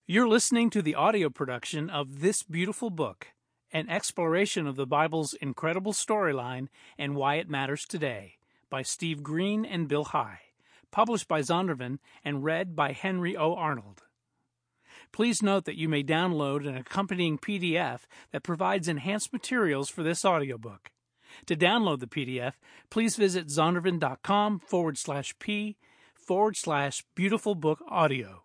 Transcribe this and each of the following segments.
You're listening to the audio production of This Beautiful Book, an exploration of the Bible's incredible storyline and why it matters today, by Steve Green and Bill High, published by Zondervan and read by Henry O. Arnold. Please note that you may download an accompanying PDF that provides enhanced materials for this audiobook. To download the PDF, please visit zondervan.com/p/beautifulbookaudio.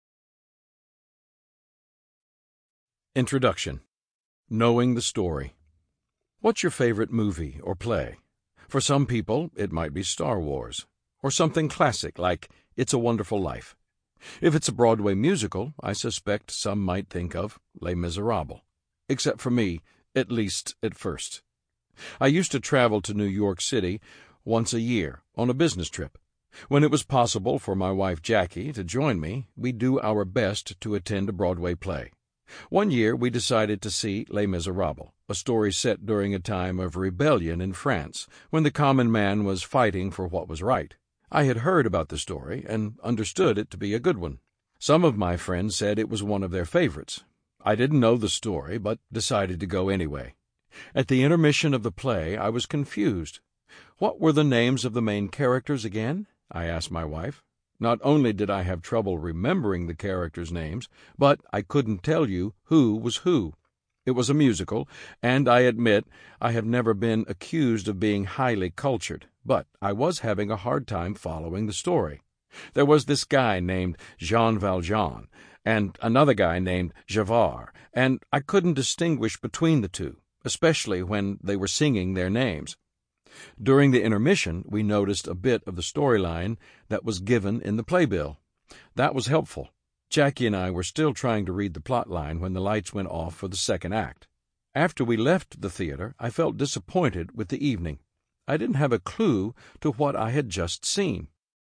Introduction. Knowing the story. What's your favorite movie or play? For some people, it might be Star Wars, or something classic like It's a Wonderful Life. If it's a Broadway musical, I suspect some might think of Les Miserables. Except for me, at least at first. I used to travel to New York City once a year on a business trip. When it was possible for my wife Jackie to join me, we'd do our best to attend a Broadway play. One year we decided to see Les Miserables, a story set during a time of rebellion in France, when the common man was fighting for what was right. I had heard about the story and understood it to be a good one. Some of my friends said it was one of their favorites. I didn't know the story, but decided to go anyway. At the intermission of the play, I was confused. What were the names of the main characters again? I asked my wife. Not only did I have trouble remembering the characters' names, but I couldn't tell you who was who. It was a musical, and I admit I have never been accused of being highly cultured, but I was having a hard time following the story. There was this guy named Jean Valjean, and another guy named Javert, and I couldn't distinguish between the two, especially when they were singing their names. During the intermission, we noticed a bit of the storyline that was given in the playbill. That was helpful. Jackie and I were still trying to read the plot line when the lights went off for the second act. After we left the theater, I felt disappointed with the evening. I didn't have a clue to what I had just seen.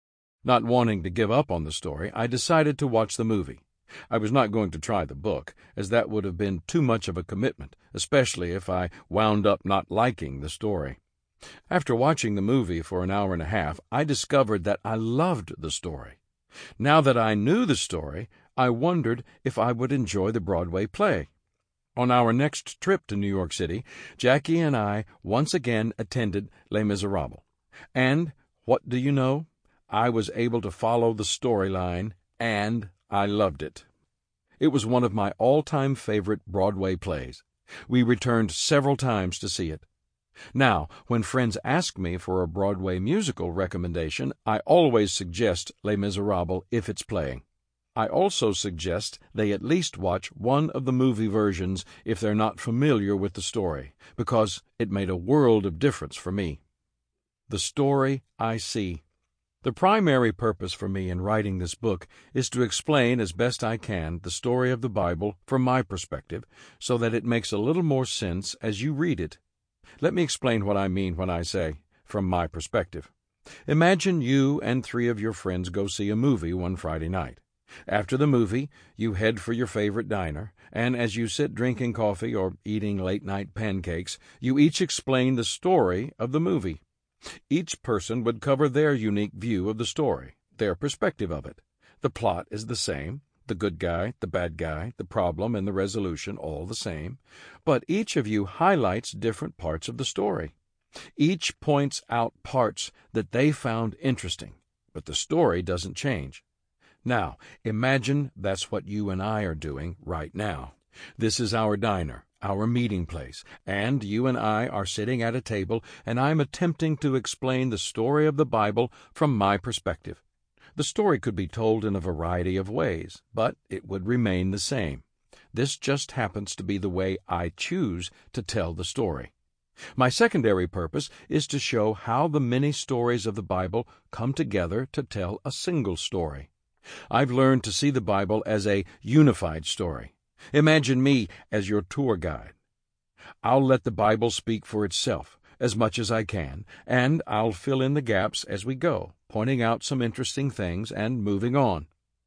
Not wanting to give up on the story, I decided to watch the movie. I was not going to try the book, as that would have been too much of a commitment, especially if I wound up not liking the story. After watching the movie for an hour and a half, I discovered that I loved the story. Now that I knew the story, I wondered if I would enjoy the Broadway play. On our next trip to New York City, Jackie and I once again attended Les Miserables. And, what do you know? I was able to follow the storyline, and I loved it. It was one of my all-time favorite Broadway plays. We returned several times to see it. Now, when friends ask me for a Broadway musical recommendation, I always suggest Les Miserables if it's playing. I also suggest they at least watch one of the movie versions if they're not familiar with the story, because it made a world of difference for me. The story I see. The primary purpose for me in writing this book is to explain as best I can the story of the Bible from my perspective, so that it makes a little more sense as you read it. Let me explain what I mean when I say, from my perspective. Imagine you and 3 of your friends go see a movie one Friday night. After the movie, you head for your favorite diner, and as you sit drinking coffee or eating late-night pancakes, you each explain the story of the movie. Each person would cover their unique view of the story, their perspective of it. The plot is the same. The good guy, the bad guy, the problem and the resolution, all the same. But each of you highlights different parts of the story. Each points out parts that they found interesting, but the story doesn't change. Now, imagine that's what you and I are doing right now. This is our diner, our meeting place, and you and I are sitting at a table, and I'm attempting to explain the story of the Bible from my perspective. The story could be told in a variety of ways, but it would remain the same. This just happens to be the way I choose to tell the story. My secondary purpose is to show how the many stories of the Bible come together to tell a single story. I've learned to see the Bible as a unified story. Imagine me as your tour guide. I'll let the Bible speak for itself as much as I can, and I'll fill in the gaps as we go, pointing out some interesting things and moving on.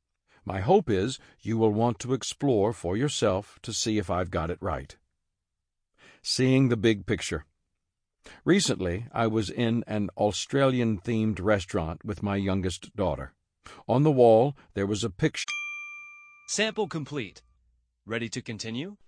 My hope is you will want to explore for yourself to see if I've got it right. Seeing the big picture. Recently, I was in an Australian-themed restaurant with my youngest daughter. On the wall, there was a picture Sample complete. Ready to continue?